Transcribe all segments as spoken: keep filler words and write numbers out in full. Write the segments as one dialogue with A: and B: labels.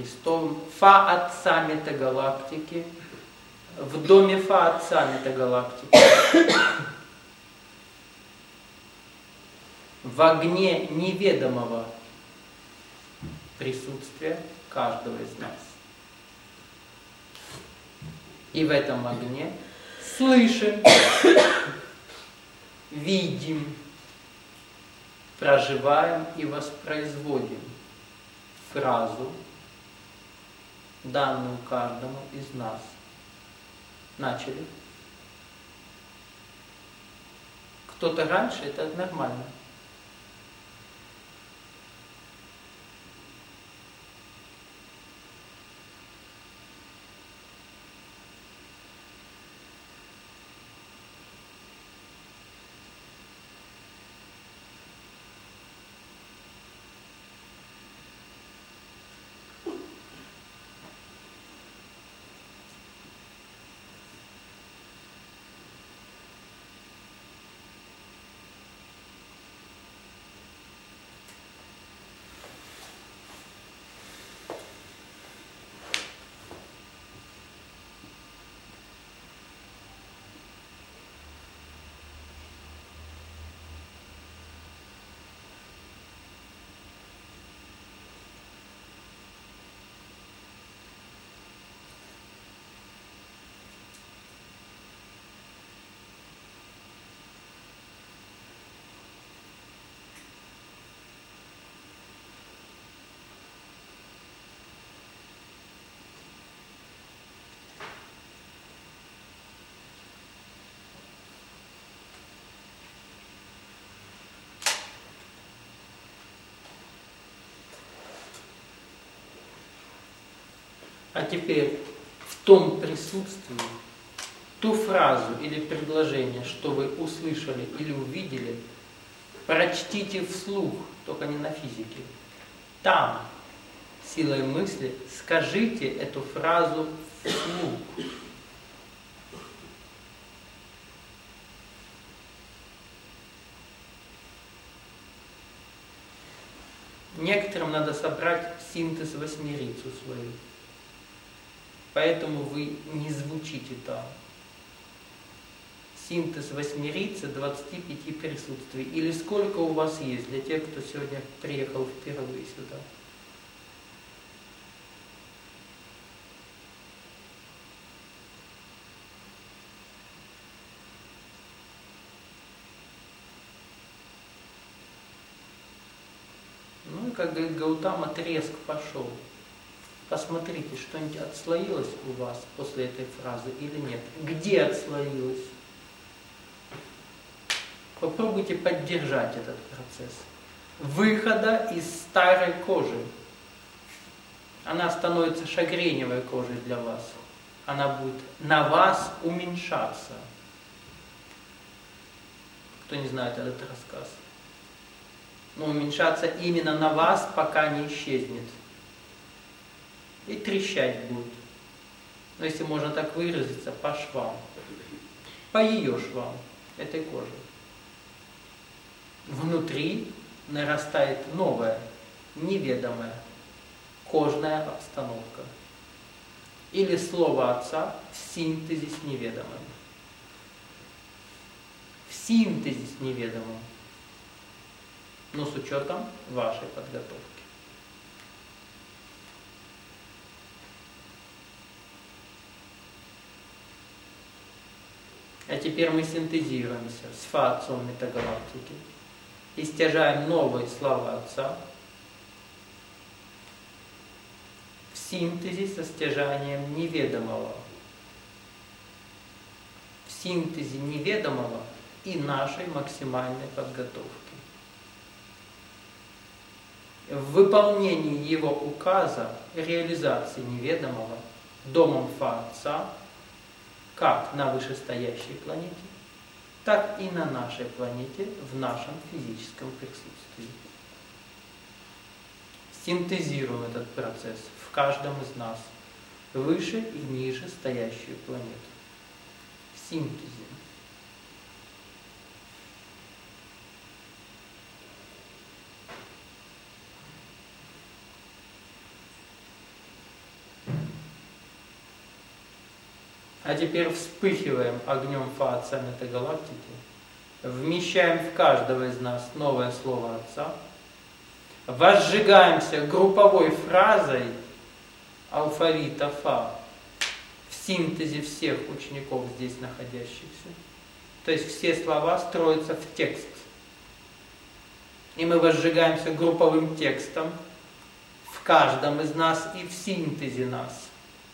A: Христовым, Фа-Отца Метагалактики, в доме Фа-Отца Метагалактики, в огне неведомого присутствия каждого из нас. И в этом огне слышим, видим, проживаем и воспроизводим фразу, данную каждому из нас. Начали. Кто-то раньше, это нормально. А теперь в том присутствии ту фразу или предложение, что вы услышали или увидели, прочтите вслух, только не на физике. Там, силой мысли, скажите эту фразу вслух. Некоторым надо собрать синтез восьмерицу свою. Поэтому вы не звучите там. Синтез восьмерицы двадцати пяти присутствий. Или сколько у вас есть для тех, кто сегодня приехал впервые сюда. Ну и, как говорит Гаутама, треск пошел. Посмотрите, что-нибудь отслоилось у вас после этой фразы или нет. Где отслоилось? Попробуйте поддержать этот процесс выхода из старой кожи. Она становится шагреневой кожей для вас. Она будет на вас уменьшаться. Кто не знает этот рассказ. Но уменьшаться именно на вас, пока не исчезнет. И трещать будет. Но если можно так выразиться, по швам. По ее швам, этой кожи. Внутри нарастает новая, неведомая кожная обстановка. Или слово Отца в синтезе с неведомым. В синтезе с неведомым. Но с учетом вашей подготовки. А теперь мы синтезируемся с Фа-Отцом Метагалактики и стяжаем новые слова Отца в синтезе со стяжанием неведомого. В синтезе неведомого и нашей максимальной подготовки. В выполнении его указа реализации неведомого домом Фа-Отца как на вышестоящей планете, так и на нашей планете в нашем физическом присутствии. Синтезируем этот процесс в каждом из нас, выше и ниже стоящую планету. В синтезе. А теперь вспыхиваем огнем Фа Отца Метагалактики, вмещаем в каждого из нас новое слово Отца, возжигаемся групповой фразой алфавита Фа в синтезе всех учеников здесь находящихся. То есть все слова строятся в текст. И мы возжигаемся групповым текстом в каждом из нас и в синтезе нас.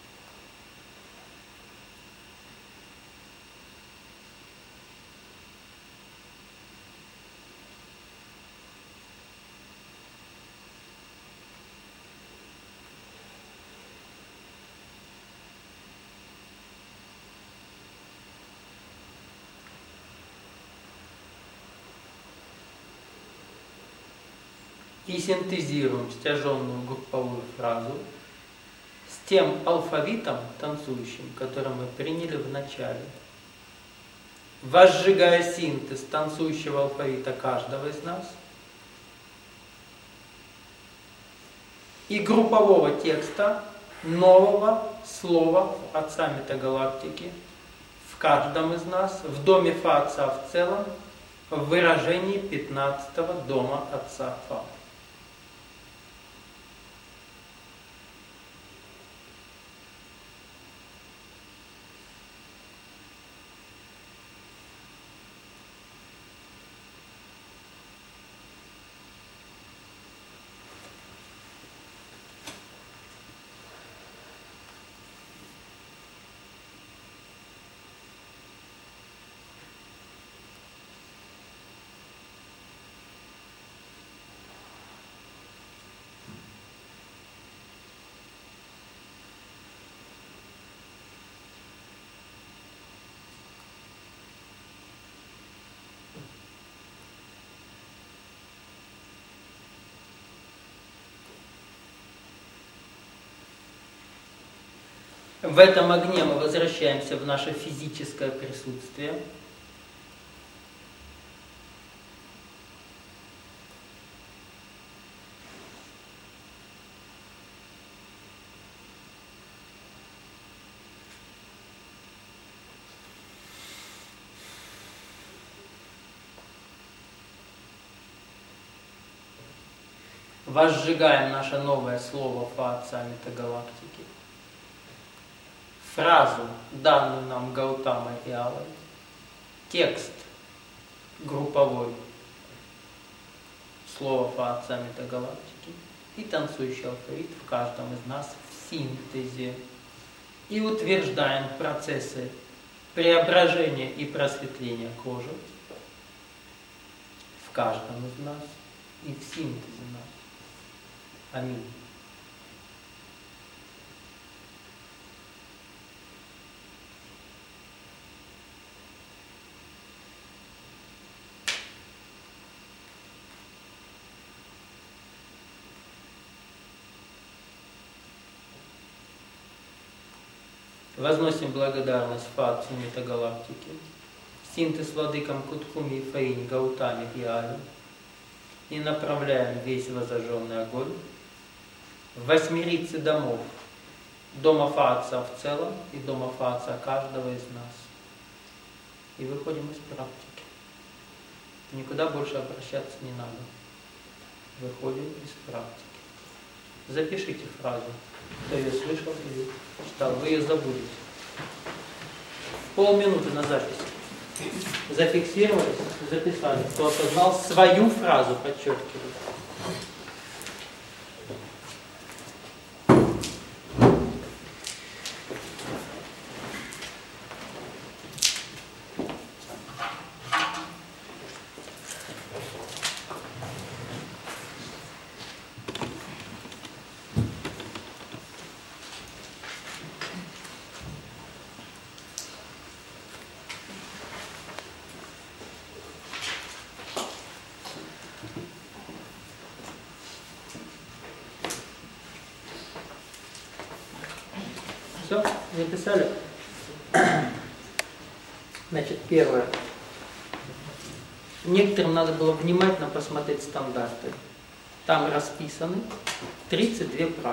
A: И синтезируем стяженную групповую фразу с тем алфавитом танцующим, который мы приняли в начале. Возжигая синтез танцующего алфавита каждого из нас и группового текста нового слова Отца Метагалактики в каждом из нас, в доме Фа Отца в целом, в выражении пятнадцатого дома Отца Фа. В этом огне мы возвращаемся в наше физическое присутствие. Возжигаем наше новое слово Фа Отца Метагалактики. Фразу, данную нам Гаутамой и Алой, текст групповой, слово Фа Отца Метагалактики и танцующий алфавит в каждом из нас в синтезе. И утверждаем процессы преображения и просветления кожи в каждом из нас и в синтезе нас. Аминь. Возносим благодарность Фа Отцу Метагалактики, синтез владыкам Кутхуми и Фаини, Гаутаме и Али, и направляем весь возожженный огонь в восьмерицы домов, дома Фа Отца в целом и дома Фа Отца каждого из нас. И выходим из практики. Никуда больше обращаться не надо. Выходим из практики. Запишите фразу. Кто ее слышал или читал, вы ее забудете. Полминуты на запись. Зафиксировались, записали. Кто осознал свою фразу, подчеркиваю. Все, записали? Значит, первое. Некоторым надо было внимательно посмотреть стандарты. Там расписаны тридцать две практики.